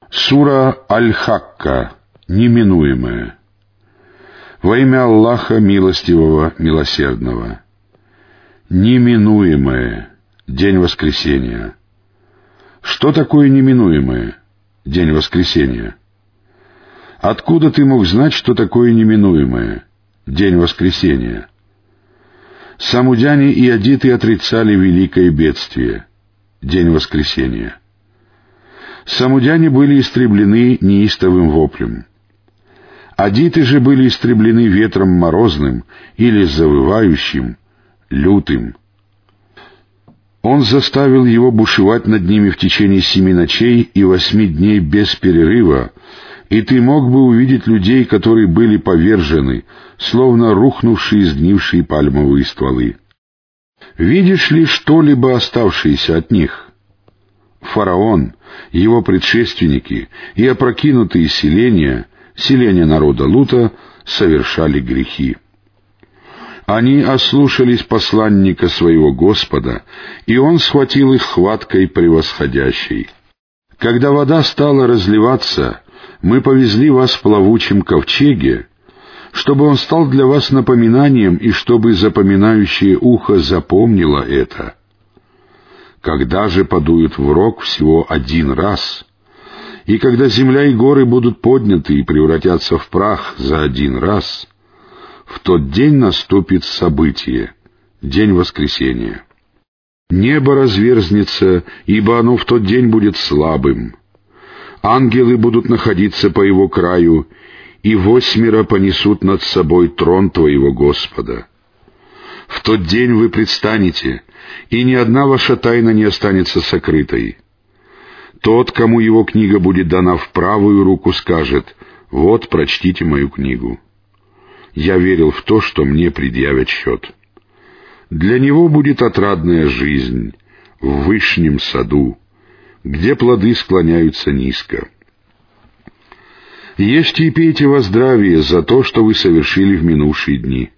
Сура Аль-Хакка, неминуемая. Во имя Аллаха Милостивого, Милосердного. Неминуемое. День воскресения. Что такое неминуемое? День воскресения. Откуда ты мог знать, что такое неминуемое? День воскресения. Самудяне и адиты отрицали великое бедствие. День воскресения. Самудяне были истреблены неистовым воплем. Адиты же были истреблены ветром морозным или завывающим, лютым. Он заставил его бушевать над ними в течение 7 ночей и 8 дней без перерыва, и ты мог бы увидеть людей, которые были повержены, словно рухнувшие сгнившие пальмовые стволы. Видишь ли что-либо оставшееся от них? Фараон, его предшественники и опрокинутые селения народа Лута, совершали грехи. Они ослушались посланника своего Господа, и он схватил их хваткой превосходящей. Когда вода стала разливаться, мы повезли вас в плавучем ковчеге, чтобы он стал для вас напоминанием и чтобы запоминающее ухо запомнило это. Когда же подует в рог всего 1 раз, и когда земля и горы будут подняты и превратятся в прах за 1 раз, в тот день наступит событие, день воскресения. Небо разверзнется, ибо оно в тот день будет слабым. Ангелы будут находиться по его краю, и 8 понесут над собой трон твоего Господа. В тот день вы предстанете, и ни одна ваша тайна не останется сокрытой. Тот, кому его книга будет дана в правую руку, скажет: «Вот, прочтите мою книгу. Я верил в то, что мне предъявят счет». Для него будет отрадная жизнь в вышнем саду, где плоды склоняются низко. Ешьте и пейте во здравие за то, что вы совершили в минувшие дни.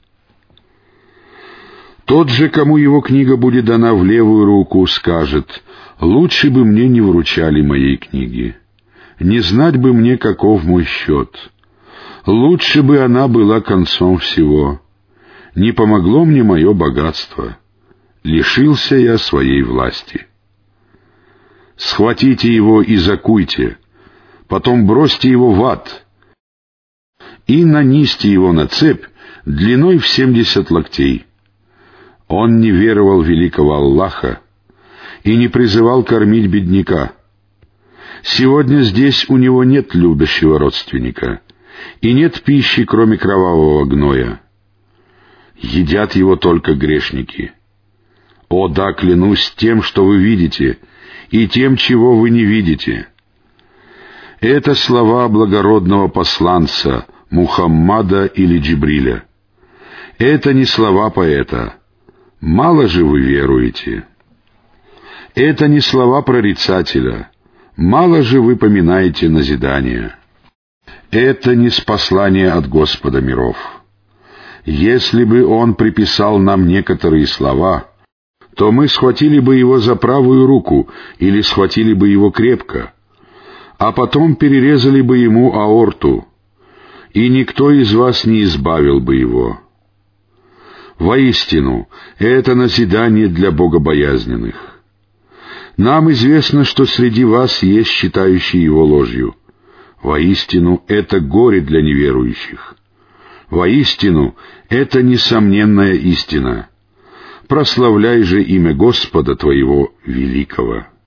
Тот же, кому его книга будет дана в левую руку, скажет: «Лучше бы мне не вручали моей книги. Не знать бы мне, каков мой счет. Лучше бы она была концом всего. Не помогло мне мое богатство. Лишился я своей власти». Схватите его и закуйте, потом бросьте его в ад и нанизьте его на цепь длиной в 70 локтей. Он не веровал в великого Аллаха и не призывал кормить бедняка. Сегодня здесь у него нет любящего родственника, и нет пищи, кроме кровавого гноя. Едят его только грешники. О да, клянусь тем, что вы видите, и тем, чего вы не видите. Это слова благородного посланца Мухаммада или Джибриля. Это не слова поэта. Мало же вы веруете. Это не слова прорицателя. Мало же вы поминаете назидания. Это не спослание от Господа миров. Если бы Он приписал нам некоторые слова, то мы схватили бы его за правую руку или схватили бы его крепко, а потом перерезали бы ему аорту, и никто из вас не избавил бы его. Воистину, это назидание для богобоязненных. Нам известно, что среди вас есть считающие его ложью. Воистину, это горе для неверующих. Воистину, это несомненная истина. Прославляй же имя Господа твоего великого.